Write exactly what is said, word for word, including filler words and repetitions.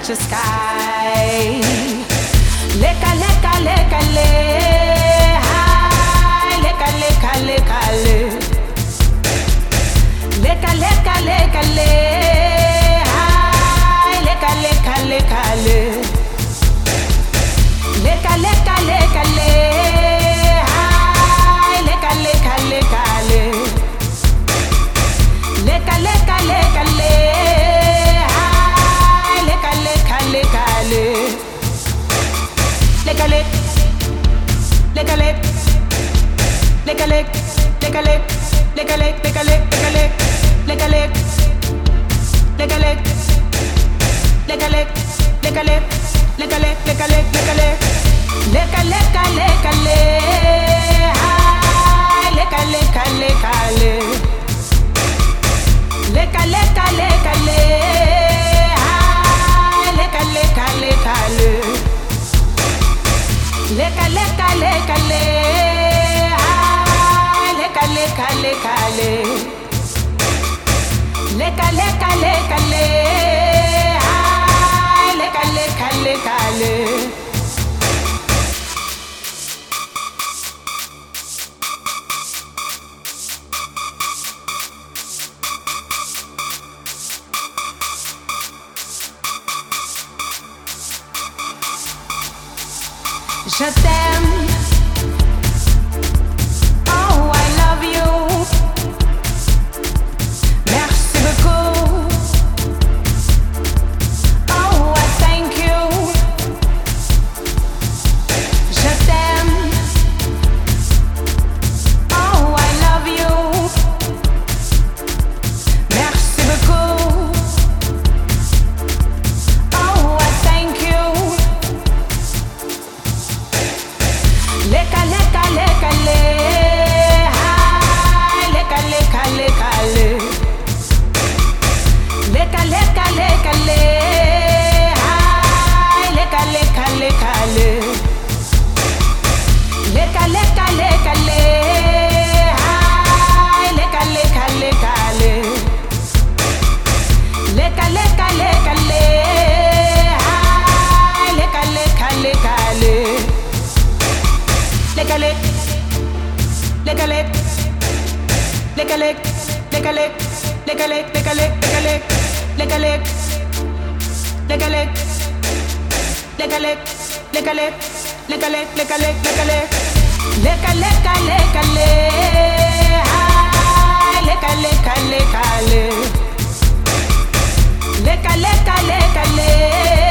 touch the sky. Leka, leka, leka, le, high. Leka, leka, leka, le. Leka, leka, leka, le, high. Leka, leka, leka, le. Leka, leka, leka, le, high. Leka, leka, leka, le. Leka, leka, leka, le, high. Leka, leka, leka, le. Leka, lek, leka, lek, leka, lek, leka, lek, leka, lek, leka, lek, leka, lek, leka, lek, leka, lek, leka, lek, leka, lek, leka, lek, leka, lek, leka, lek, leka, leka, leka, le, high. Leka, leka, leka, le. Leka, leka, leka, le, high. Leka, leka, leka, le. Leka, leka, leka, le, high. Leka, leka, leka, le. Leka, leka, leka, le, high. Leka, leka, leka, le. Je t'aime, oh I love you, merci beaucoup, oh I thank you. Je t'aime, oh I love you, merci beaucoup, oh I thank you. Leka, leka, leka, le, high. Leka, leka, leka, le. Leka, leka, leka, le, high. Leka, leka, leka, le. Leka, leka, leka, le, high. Leka, leka, leka, le. Leka, leka, leka, le, high. Leka, leka, leka, le. Leka, lek, leka, lek, leka, lek, leka, lek, leka, lek, leka, lek, leka, lek, leka, lek, leka, lek, leka, lek, leka, lek, leka, lek, leka, lek, leka, lek, leka, leka, leka, le, high. Leka, leka, leka, le. Leka, leka, leka, le.